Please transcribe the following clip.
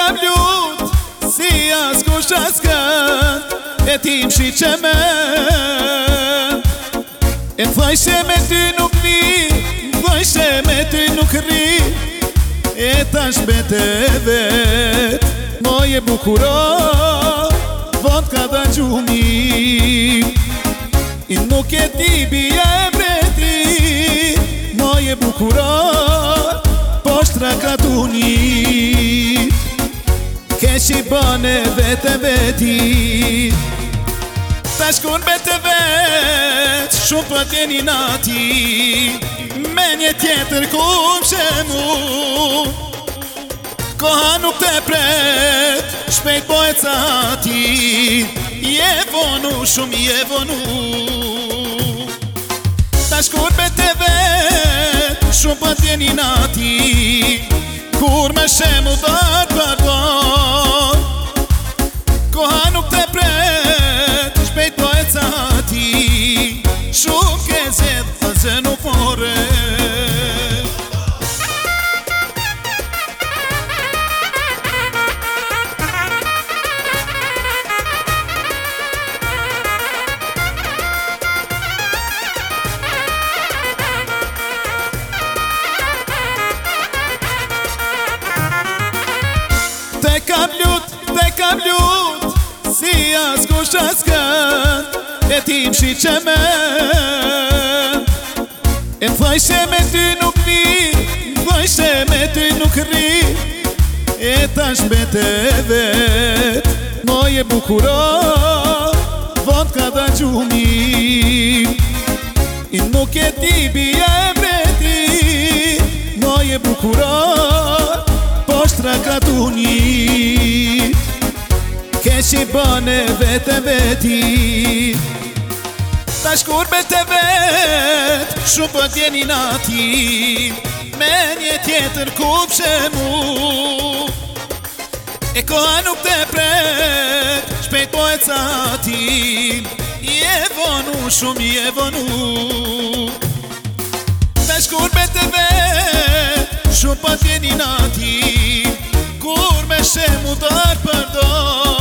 kam lut, si as kush as kën, e tim shi që men. E thaj se me ty nuk vi, thaj se me ty nuk ri, e tash bete vet, moje bukuro, vot ka da gjumi. I nuk e ti bia e breti, moje bukuro, poshtra ka tuni. Keq i bane vete veti, tash kur bete vet, shumë për t'jeni nati, me një tjetër kum shemu. Koha nuk te pret, shpejt po e cati, je vonu, shumë je vonu. Tash kur bete vet, shumë për t'jeni nati, kur me shemu dar pardon. Koha nuk te pret, shpejt po e cati, shumë ke zed, a zë nuk more. Te kam lut, si as kush as kën, e tim shi që men. E thaj se me ty nuk vi, thaj se me ty nuk ri, e tash bete vet, moje bukuro, vot ka da gjumi. I nuk e ti bia e breti, moje bukuro, poshtra ka tuni. Keq i bane vete veti, tash kur bete vet, shumë për t'jeni nati, me një tjetër kup shemu. E koha nuk te pret, shpejt po e cati, je vonu, shumë je vonu. Tash kur bete vet, shumë për t'jeni nati, kur me shemu dar përdon.